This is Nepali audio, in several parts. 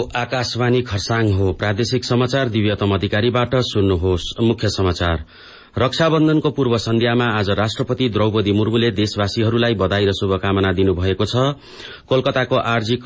आकाशवाणी खरसाङ हो। प्रादेशिक समाचार दिव्यतम अधिकारीबाट सुन्नुहोस्। मुख्य समाचार। रक्षाबन्धनको पूर्व सन्ध्यामा आज राष्ट्रपति द्रौपदी मुर्मुले देशवासीहरूलाई बधाई र शुभकामना दिनुभएको छ। कोलकाताको आरजी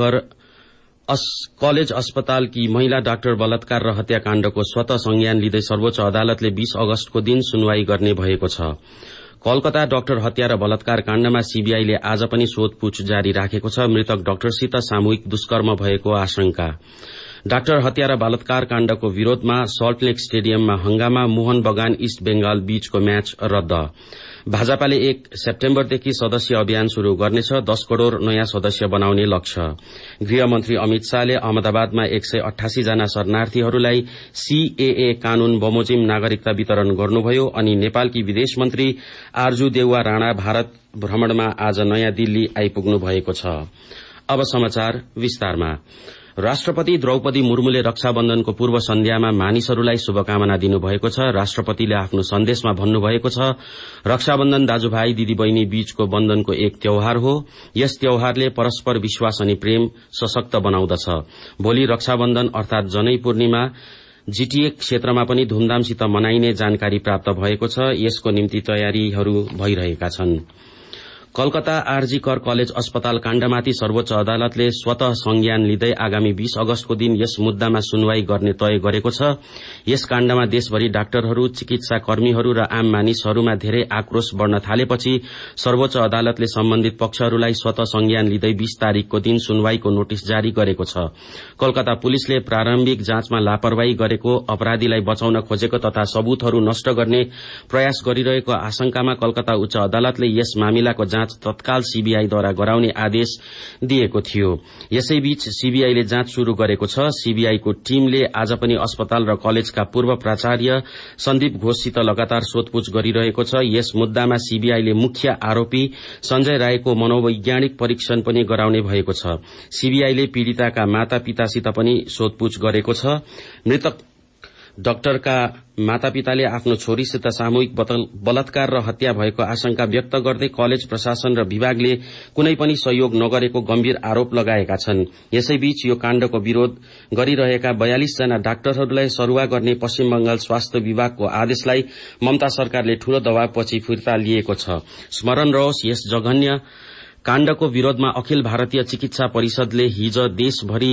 कलेज अस्पतालकी महिला डाक्टर बलात्कार र हत्याकाण्डको स्वतः संज्ञान लिँदै सर्वोच्च अदालतले 20 अगस्तको दिन सुनवाई गर्ने भएको छ। कोलकाता डाक्टर हत्या र बलात्कार काण्डमा सीबीआईले आज पनि सोधपूछ जारी राखेको छ। मृतक डाक्टरसित सामूहिक दुष्कर्म भएको आशंका। डाक्टर हत्या र बलात्कार काण्डको विरोधमा सल्टलेक स्टेडियममा हंगामा। मोहन बगान इस्ट बेंगाल बीचको म्याच रद्द। भाजपाले 1 सेप्टेम्बरदेखि सदस्य अभियान शुरू गर्नेछ। 10 करोड़ नयाँ सदस्य बनाउने लक्ष्य। गृहमन्त्री अमित शाहले अहमदाबादमा 188 जना शरणार्थीहरूलाई सीएए कानून बमोजिम नागरिकता वितरण गर्नुभयो। अनि नेपालकी विदेश मन्त्री आरजू देउवा राणा भारत भ्रमणमा आज नयाँ दिल्ली आइपुग्नु भएको छ। अब समाचार विस्तारमा। राष्ट्रपति द्रौपदी मुर्मुले रक्षाबन्धनको पूर्व सन्ध्यामा मानिसहरूलाई शुभकामना दिनुभएको छ। राष्ट्रपतिले आफ्नो सन्देशमा भन्नुभएको छ, रक्षाबन्धन दाजुभाइ दिदीबहिनी बीचको बन्धनको एक त्यौहार हो। यस त्यौहारले परस्पर विश्वास अनि प्रेम सशक्त बनाउँदछ। भोलि रक्षाबन्धन अर्थात जनै पूर्णिमा जीटीए क्षेत्रमा पनि धूमधामसित मनाइने जानकारी प्राप्त भएको छ। यसको निम्ति तयारीहरू भइरहेका छन्। कोलकाता आरजी कलेज अस्पताल काण्डमाथि सर्वोच्च अदालतले स्वतः संज्ञान लिँदै आगामी 20 अगस्तको दिन यस मुद्दामा सुनवाई गर्ने तय गरेको छ। यस काण्डमा देशभरि डाक्टरहरू, चिकित्सा कर्मीहरू र आम मानिसहरूमा धेरै आक्रोश बढ़न थालेपछि सर्वोच्च अदालतले सम्बन्धित पक्षहरूलाई स्वतः संज्ञान लिँदै 20 तारिकको दिन सुनवाईको नोटिस जारी गरेको छ। कोलकाता पुलिसले प्रारम्भिक जाँचमा लापरवाही गरेको, अपराधीलाई बचाउन खोजेको तथा सबूतहरू नष्ट गर्ने प्रयास गरिरहेको आशंकामा कोलकाता उच्च अदालतले यस मामिलाको जाँच तत्काल सीबीआईद्वारा गराउने आदेश दिएको थियो। यसैबीच सीबीआईले जाँच शुरू गरेको छ। सीबीआईको टीमले आज पनि अस्पताल र कलेजका पूर्व प्राचार्य सन्दीप घोषसित लगातार सोधपूछ गरिरहेको छ। यस मुद्दामा सीबीआईले मुख्य आरोपी संजय रायको मनोवैज्ञानिक परीक्षण पनि गराउने भएको छ। सीबीआईले पीड़िताका मातापितासित पनि सोधपूछ गरेको छ। मृतक डाक्टरका मातापिताले आफ्नो छोरीसित सामूहिक बलात्कार र हत्या भएको आशंका व्यक्त गर्दै कलेज प्रशासन र विभागले कुनै पनि सहयोग नगरेको गम्भीर आरोप लगाएका छन्। यसैबीच यो काण्डको विरोध गरिरहेका 42 जना डाक्टरहरूलाई सरुवा गर्ने पश्चिम बंगाल स्वास्थ्य विभागको आदेशलाई ममता सरकारले ठूलो दबावपछि फिर्ता लिएको छ। स्मरण रहोस्, यस जघन्य काण्डको विरोधमा अखिल भारतीय चिकित्सा परिषदले हिज देशभरि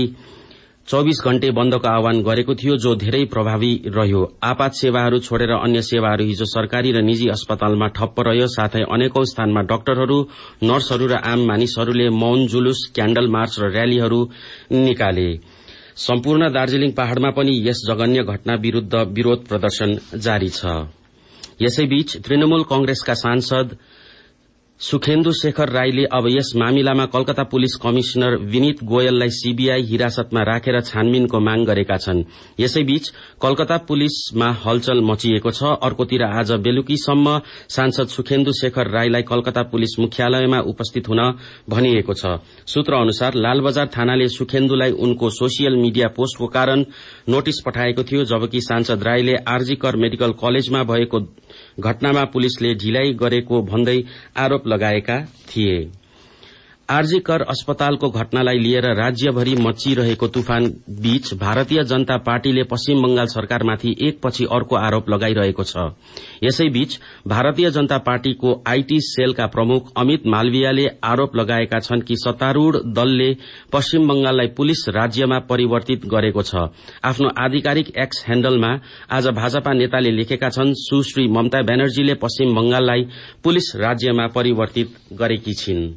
24 घण्टे बन्दको आह्वान गरेको थियो, जो धेरै प्रभावी रह्यो। आपात सेवाहरू छोडेर अन्य सेवाहरू हिजो सरकारी र निजी अस्पतालमा ठप्प रह्यो। साथै अनेकौं स्थानमा डाक्टरहरू, नर्सहरू र आम मानिसहरूले मौन जुलुस, क्याण्डल मार्च र र्यालीहरू निकाले। सम्पूर्ण दार्जीलिङ पहाड़मा पनि यस जघन्य घटना विरूद्ध विरोध प्रदर्शन जारी छ। यसैबीच तृणमूल कांग्रेसका सांसद सुखेन्दु शेखर राईले अब यस मामिलामा कोलकाता पुलिस कमिशनर विनीत गोयललाई सीबीआई हिरासतमा राखेर छानबिनको माग गरेका छन्। यसैबीच कोलकाता पुलिसमा हलचल मचिएको छ। अर्कोतिर आज बेलुकीसम्म सांसद सुखेन्दु शेखर राईलाई कोलकाता पुलिस मुख्यालयमा उपस्थित हुन भनिएको छ। सूत्र अनुसार लालबजार थानाले सुखेन्दुलाई उनको सोशियल मीडिया पोस्टको कारण नोटिस पठाएको थियो, जबकि सांसद राईले आरजी मेडिकल कलेजमा भएको घटनामा पुलिसले ढिलाइ गरेको भन्दै आरोप लगाएका थिए। आरजी अस्पतालको घटनालाई लिएर राज्यभरि मचिरहेको तुफान बीच भारतीय जनता पार्टीले पश्चिम बंगाल सरकारमाथि एकपछि अर्को आरोप लगाइरहेको छ। यसैबीच भारतीय जनता पार्टीको आईटी सेलका प्रमुख अमित मालवियाले आरोप लगाएका छन् कि सत्तारूढ़ दलले पश्चिम बंगाललाई पुलिस राज्यमा परिवर्तित गरेको छ। आफ्नो आधिकारिक एक्स ह्याण्डलमा आज भाजपा नेताले लेखेका छन्, सुश्री ममता ब्यानर्जीले पश्चिम बंगाललाई पुलिस राज्यमा परिवर्तित गरेकी छिन्।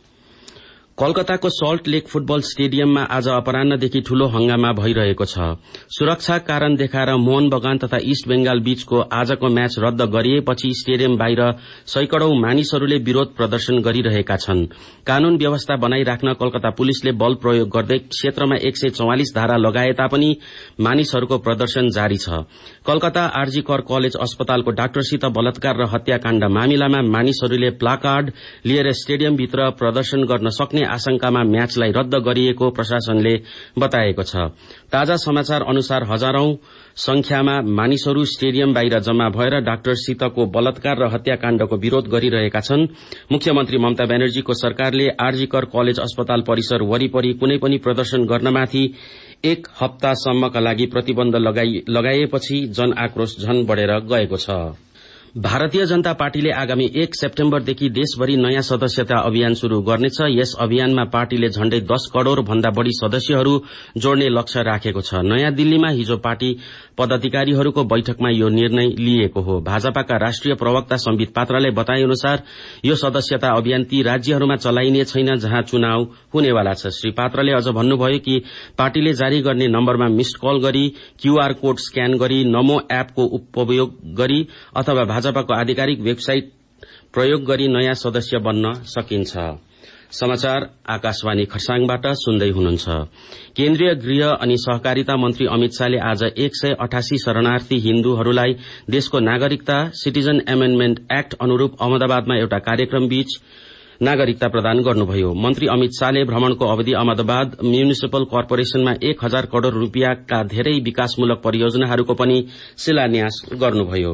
कोलकाताको सल्ट लेक फुटबल स्टेडियममा आज अपराह्नदेखि ठूलो हंगामा भइरहेको छ। सुरक्षा कारण देखाएर मोहन बगान तथा इस्ट बेंगाल बीचको आजको म्याच रद्द गरिएपछि स्टेडियम बाहिर सैकड़ौं मानिसहरूले विरोध प्रदर्शन गरिरहेका छन्। कानून व्यवस्था बनाइराख्न कोलकाता पुलिसले बल प्रयोग गर्दै क्षेत्रमा 144 धारा लगाए तापनि मानिसहरूको प्रदर्शन जारी छ। कोलकाता आरजी कलेज अस्पतालको डाक्टरसित बलात्कार र हत्याकाण्ड मामिलामा मानिसहरूले प्लाकार्ड लिएर स्टेडियमभित्र प्रदर्शन गर्न सक्ने आशंकामा म्याचलाई रद्द गरिएको प्रशासनले बताएको छ। ताजा समाचार अनुसार हजारौं संख्यामा मानिसहरू स्टेडियम बाहिर जम्मा भएर डाक्टरसितको बलात्कार र हत्याकाण्डको विरोध गरिरहेका छन्। मुख्यमन्त्री ममता ब्यानर्जीको सरकारले आरजी कलेज अस्पताल परिसर वरिपरि कुनै पनि प्रदर्शन गर्नमाथि एक हप्तासम्मका लागि प्रतिबन्ध लगाइएपछि जन आक्रोश झन बढेर गएको छ। भारतीय जनता पार्टीले आगामी 1 सेप्टेम्बरदेखि देशभरि नयाँ सदस्यता अभियान शुरू गर्नेछ। यस अभियानमा पार्टीले झण्डै 10 करोड़ भन्दा बढ़ी सदस्यहरू जोड्ने लक्ष्य राखेको छ। नयाँ दिल्लीमा हिजो पार्टी पदाधिकारीहरूको बैठकमा यो निर्णय लिएको हो। भाजपाका राष्ट्रिय प्रवक्ता सम्बित पात्रले बताए अनुसार यो सदस्यता अभियान ती राज्यहरूमा चलाइने छैन जहाँ चुनाव हुनेवाला छ। श्री पात्रले अझ भन्नुभयो कि पार्टीले जारी गर्ने नम्बरमा मिस्ड कल गरी, क्यूआर कोड स्क्यान गरी, नमो एपको उपयोग गरी अथवा भाजपाको आधिकारिक वेबसाइट प्रयोग गरी नयाँ सदस्य बन्न सकिन्छ। समाचार आकाशवाणी खरसाङबाट सुन्दै हुनुहुन्छ। केन्द्रीय गृह अनि सहकारिता मन्त्री अमित शाहले आज 188 शरणार्थी हिन्दूहरूलाई देशको नागरिकता सिटिजन एमेन्डमेन्ट एक्ट अनुरूप अहमदाबादमा एउटा कार्यक्रम बीच नागरिकता प्रदान गर्नुभयो। मन्त्री अमित शाहले भ्रमणको अवधि अहमदाबाद म्युनिसिपल कर्पोरेशनमा 1000 करोड़ रूपियाँका धेरै विकासमूलक परियोजनाहरूको पनि शिलान्यास गर्नुभयो।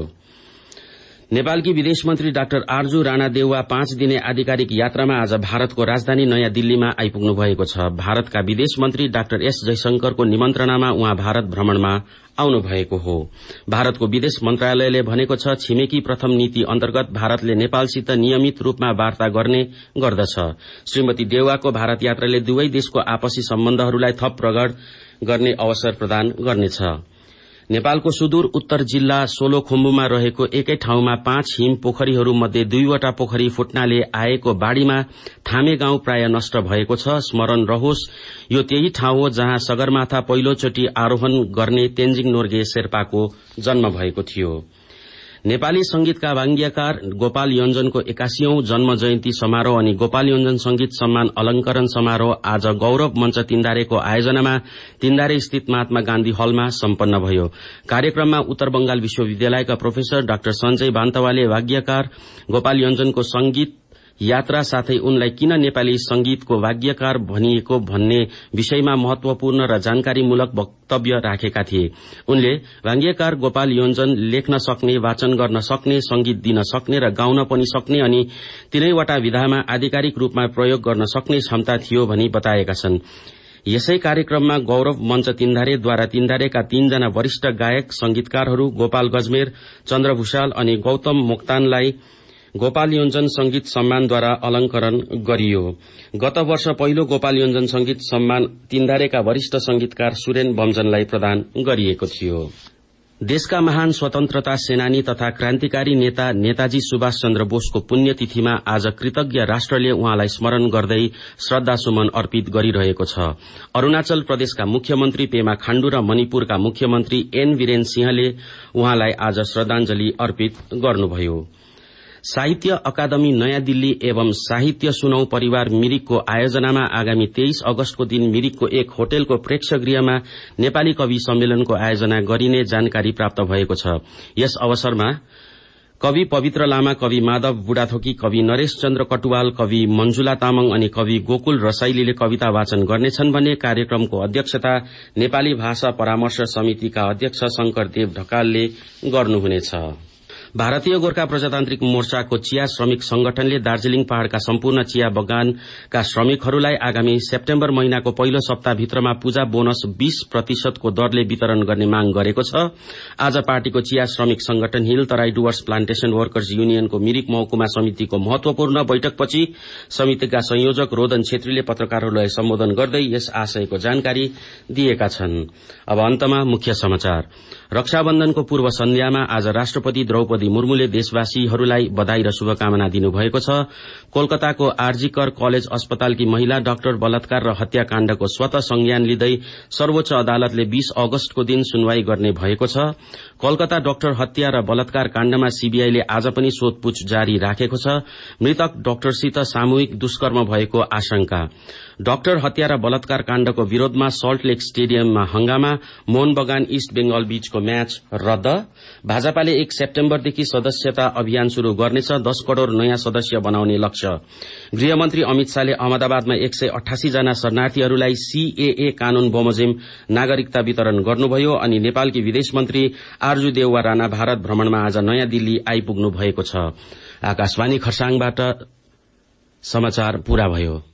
नेपालकी विदेश मन्त्री डाक्टर आरजू राणा देउवा 5 दिने आधिकारिक यात्रामा आज भारतको राजधानी नयाँ दिल्लीमा आइपुग्नु भएको छ। भारतका विदेश मन्त्री डाक्टर एस जयशंकरको निमन्त्रणामा उहाँ भारत भ्रमणमा आउनु भएको हो। भारतको विदेश मन्त्रालयले भनेको छ, छिमेकी प्रथम नीति अन्तर्गत भारतले नेपालसित नियमित रूपमा वार्ता गर्ने गर्दछ। श्रीमती देउवाको भारत यात्राले दुवै देशको आपसी सम्बन्धहरूलाई थप प्रगाढ गर्ने अवसर प्रदान गर्नेछ। नेपालको सुदूर उत्तर जिल्ला सोलुखुम्बुमा रहेको एकै ठाउँमा 5 हिम पोखरीहरू मध्ये 2वटा पोखरी फुट्नाले आएको बाढ़ीमा थामे गाउँ प्राय नष्ट भएको छ। स्मरण रहोस्, यो त्यही ठाउँ हो जहाँ सगरमाथा पहिलोचोटि आरोहण गर्ने तेन्जिङ नोर्गे शेर्पाको जन्म भएको थियो। नेपाली संगीतका वाङ्गीयकार गोपाल योन्जनको 81औं जन्म जयन्ती समारोह अनि गोपाल योन्जन संगीत सम्मान अलंकरण समारोह आज गौरव मञ्च तीनधारेको आयोजनामा तीनधारे स्थित महात्मा गान्धी हलमा सम्पन्न भयो। कार्यक्रममा उत्तर बंगाल विश्वविद्यालयका प्रोफेसर डाक्टर सञ्जय बान्तवाले वाग्यकार गोपाल योन्जनको संगीत यात्रा साथै उनलाई किन नेपाली संगीतको वाग्यकार भनिएको भन्ने विषयमा महत्वपूर्ण र जानकारीमूलक वक्तव्य राखेका थिए। उनले वाग्यकार गोपाल योन्जन लेख्न सक्ने, वाचन गर्न सक्ने, संगीत दिन सक्ने र गाउन पनि सक्ने अनि तीनैवटा विधामा आधिकारिक रूपमा प्रयोग गर्न सक्ने क्षमता थियो भनी बताएका छन्। यसै कार्यक्रममा गौरव मञ्च तीनधारेद्वारा तीनधारेका 3 जना वरिष्ठ गायक संगीतकारहरू गोपाल गजमेर, चन्द्र भूषाल अनि गौतम मोक्तानलाई गोपाल योन्जन संगीत सम्मानद्वारा अलंकरण गरियो। गत वर्ष पहिलो गोपाल योन्जन संगीत सम्मान तीनधारेका वरिष्ठ संगीतकार सुरेन बमजनलाई प्रदान गरिएको थियो। देशका महान स्वतन्त्रता सेनानी तथा क्रान्तिकारी नेता नेताजी सुभाष चन्द्र बोसको पुण्यतिथिमा आज कृतज्ञ राष्ट्रले उहाँलाई स्मरण गर्दै श्रद्धासुमन अर्पित गरिरहेको छ। अरूणाचल प्रदेशका मुख्यमन्त्री पेमा खाण्डु र मणिपुरका मुख्यमन्त्री एन वीरेन सिंहले उहाँलाई आज श्रद्धांजलि अर्पित गर्नुभयो। साहित्य अकादमी नयाँ दिल्ली एवं साहित्य सुनौ परिवार मिरिकको आयोजनामा आगामी 23 अगस्तको दिन मिरिकको एक होटलको प्रेक्षगृहमा नेपाली कवि सम्मेलनको आयोजना गरिने जानकारी प्राप्त भएको छ। यस अवसरमा कवि पवित्र लामा, कवि माधव बुढाथोकी, कवि नरेश चन्द्र कटुवाल, कवि मंजुला तामाङ अनि कवि गोकुल रसाइलीले कविता वाचन गर्नेछन् भने कार्यक्रमको अध्यक्षता नेपाली भाषा परामर्श समितिका अध्यक्ष शंकर देव ढकालले गर्नुहुनेछ। भारतीय गोर्खा प्रजातान्त्रिक मोर्चाको चिया श्रमिक संगठनले दार्जीलिङ पहाड़का सम्पूर्ण चिया बगानका श्रमिकहरूलाई आगामी सेप्टेम्बर महिनाको पहिलो सप्ताहभित्रमा पूजा बोनस 20% को दरले वितरण गर्ने माग गरेको छ। आज पार्टीको चिया श्रमिक संगठन hill Terai Dooars plantation workers युनियनको मिरिक महकुमा समितिको महत्वपूर्ण बैठकपछि समितिका संयोजक रोदन छेत्रीले पत्रकारहरूलाई सम्बोधन गर्दै यस आशयको जानकारी दिएका छन्। अब अन्तमा मुख्य समाचार। रक्षाबन्धनको पूर्व सन्ध्यामा आज राष्ट्रपति द्रौपदी मुर्मुले देशवासीहरूलाई बधाई र शुभकामना दिनुभएको छ। कोलकाताको आरजीकर कलेज अस्पतालकी महिला डाक्टर बलात्कार र हत्याकाण्डको स्वतः संज्ञान लिँदै सर्वोच्च अदालतले 20 अगस्तको दिन सुनवाई गर्ने भएको छ। कोलकाता डाक्टर हत्या र बलात्कार काण्डमा सीबीआईले आज पनि सोधपूछ जारी राखेको छ। मृतक डाक्टरसित सामूहिक दुष्कर्म भएको आशंका। डाक्टर हत्या र बलात्कार काण्डको विरोधमा सल्ट लेक स्टेडियममा हंगामा। मोहन बगान इस्ट बेंगल बीचको म्याच रद्द। भाजपाले 1 सेप्टेम्बरदेखि सदस्यता अभियान शुरू गर्नेछ। 10 करोड़ नयाँ सदस्य बनाउने लक्ष्य। गृहमन्त्री अमित शाहले अहमदाबादमा 188 जना शरणार्थीहरूलाई सीएए कानून बमोजिम नागरिकता वितरण गर्नुभयो अनि नेपालकी विदेश मन्त्री आरजू देउवा राणा भारत भ्रमणमा आज नयाँ दिल्ली आइपुग्नु भएको छ। आकाशवाणी खरसाङबाट समाचार पूरा भयो।